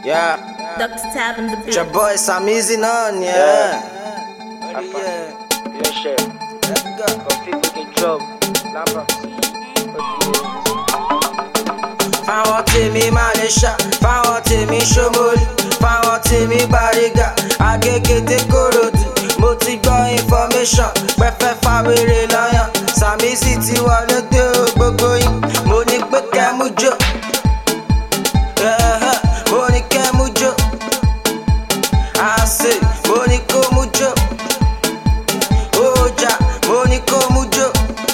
Yeah. Dr. Tab in the beat. Your boy Sam Easy on, yeah. Your shit. Let's go. Got people get drunk. Lamba. Fáwọn tèmi Malaysia, fáwọn tèmi Ṣómólú, fáwọn tèmi Bariga, Agége dé Kòròdú. Mo ti gbọ́ information, pẹ́fẹ́ fáwéré lọ́yàn. Sam Easy ti wọlé dé o gbogbo yín. Mo ní pé kẹ́ mú jó. Mo ní kẹ́ mú jó. Àṣẹ, mo ní kó mú jó. Ọjà, mo ní kó mú jó.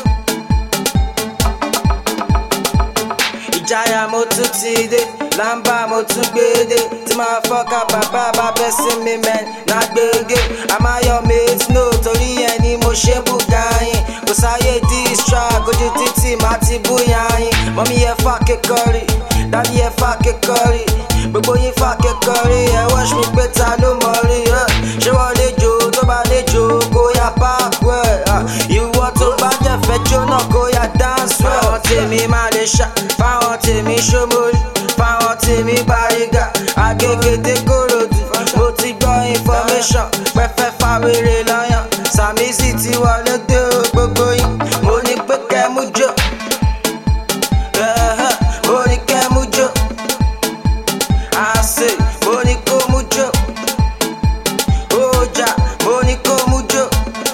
Ìjayà mo tún ti dé, Lamba mo tún gbé dé. Tí máa fọ́ka bàbá bàbẹ́ sí mi mẹ́rin náà gbége. Àmáyọ̀mí snow torí ẹ̀ ni mo ṣe bùgà yín. Kò sáyé distract, ojú títì máa ti búyà yín. Mọ́mí ẹ fà kékọ́rí, dádì ẹ fà kékọ́rí. Gbogbo yín fà kékọ́rí, ẹ wọ́ṣ mi pé ta ló mọ̀ rí. Ṣé wọ́n lè jó tó bá lè jó kó yá páàkù ẹ̀. Ìwọ tó bá jẹ́ fẹ́ jó náà kó yá dance well. Fáwọn tèmi Malaysia, fáwọn tèmi Ṣómólú, fáwọn tèmi Bariga, Agége dé Kòròdú. Mo ti gbọ́ information, pẹ́fẹ́ fáwéré lọ́yàn. Sam Easy ti wọlé dé o gbogbo yín. Mo ní pé kẹ́ mú jó. Mo ní kẹ́ mú jó. Àṣẹ, mo ní kó mú jó. Ọjà, mo ní kó mú jó.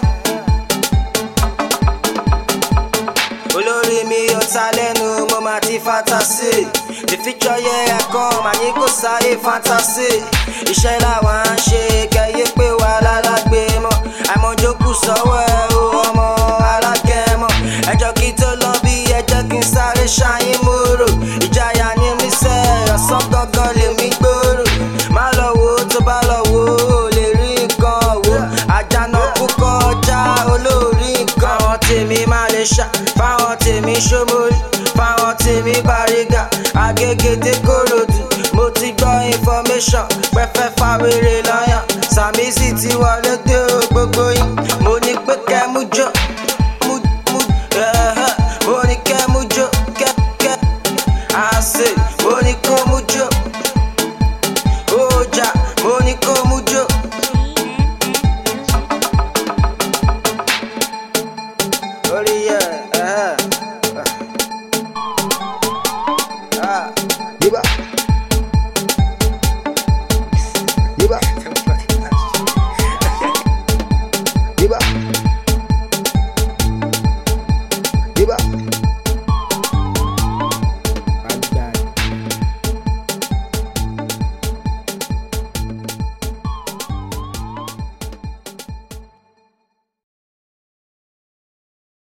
Olórí mi yóò ta lẹ́nu, mo máa ti fantasy. The future yẹ ẹ̀kan, màá ní kò sáyé fantasy. Iṣẹ́ làwọn à ń ṣe, kẹ́yẹ pé wà lálágbé mọ́. Àìmọ̀jókù sọ́wọ́ ẹ̀ o ọmọ alágẹmọ. Ẹjọ́ kí tó lọ bí ẹjẹ́ kí n sáré ṣáyín mòrò. Ìjayà ní mi sẹ́, ọ̀sán gangan lèmi gbòòrò. Má lọ wo tó bá lọ wo, ò lè rí nǹkan wò. Àjànàkú kọjá olórí nǹkan. Fáwọn tèmi Malaysia, fáwọn tèmi Ṣómólú, fáwọn tèmi Bariga, Agége dé Kòròdú. Mo ti gbọ́ information, pẹ́fẹ́ fáwéré lọ.